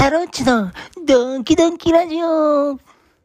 タロッチのドキドキラジオ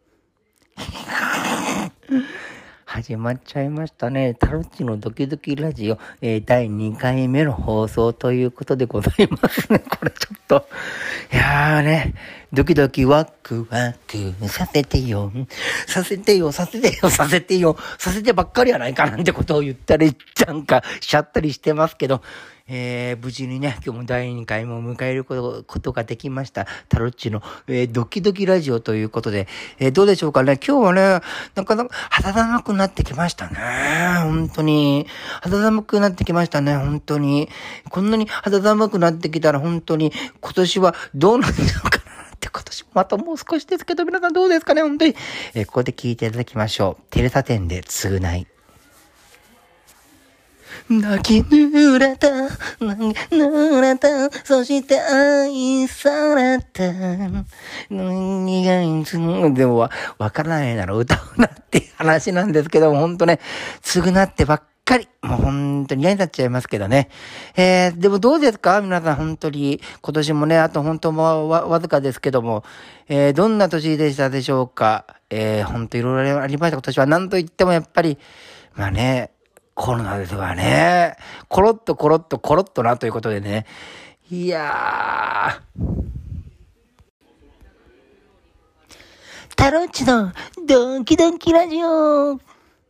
始まっちゃいましたね。タロッチのドキドキラジオ、第2回目の放送ということでございますね。これちょっと。いやーね、ドキドキワクワクさせてよ。させてよ、させてよ、させてよ。させてばっかりやないかなんてことを言ったり、なんかしちゃったりしてますけど、無事にね、今日も第2回も迎えることができました。タロッチの、ドキドキラジオということで、どうでしょうかね。今日はね、なかなか肌寒くなってきましたね。本当に。肌寒くなってきましたね。本当に。こんなに肌寒くなってきたら本当に今年はどうなっちゃうかなって今年またもう少しですけど、皆さんどうですかね。本当に。ここで聞いていただきましょう。テレサ店で償い。泣き濡れた、濡れた、そして愛された。苦いつでもわからないなら歌うなっていう話なんですけども、ほんとね、償ってばっかり。もうほんとに嫌になっちゃいますけどね。でもどうですか皆さん本当に、今年もね、あと本当もわずかですけども、どんな年でしたでしょうか本当いろいろありました。今年は何と言ってもやっぱり、まあね、コロナですわね。コロッとなということでね。いやー。タロッチのドキドキラジオ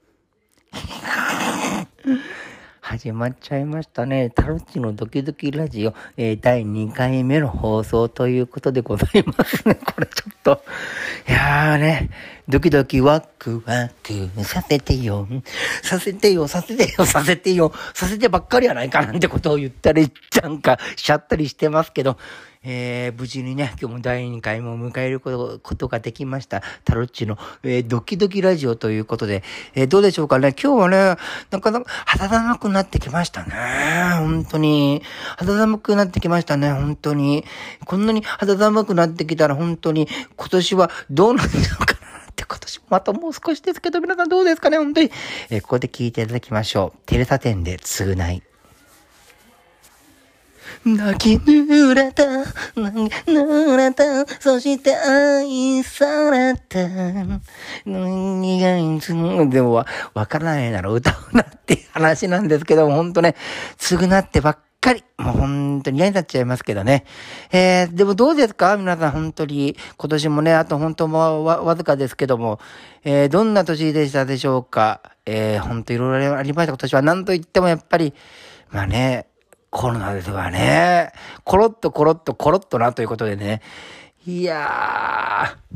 始まっちゃいましたね。タロッチのドキドキラジオ、第2回目の放送ということでございますね。これちょっと。いやーね、ドキドキワクワクさせてよ。させてよ、させてよ、させてよ。させてばっかりやないかなんてことを言ったり、なんかしちゃったりしてますけど、無事にね、今日も第2回も迎えることができました。タロッチの、ドキドキラジオということで、どうでしょうかね。今日はね、なかなか肌寒くなってきましたね。本当に。肌寒くなってきましたね。本当に。こんなに肌寒くなってきたら本当に今年はどうなっちゃうかなって今年またもう少しですけど、皆さんどうですかね本当に。ここで聞いていただきましょう。テレサ店で償い。泣き濡れた、濡れた、そして愛された。苦いつでもわからないなら歌うなっていう話なんですけども、ほんとね、償ってばっかり。もうほんとに嫌になっちゃいますけどね。でもどうですか皆さん本当に、今年もね、あと本当もわずかですけども、どんな年でしたでしょうか本当いろいろありました。今年は何と言ってもやっぱり、まあね、コロナですわね。コロッとなということでね。いやー。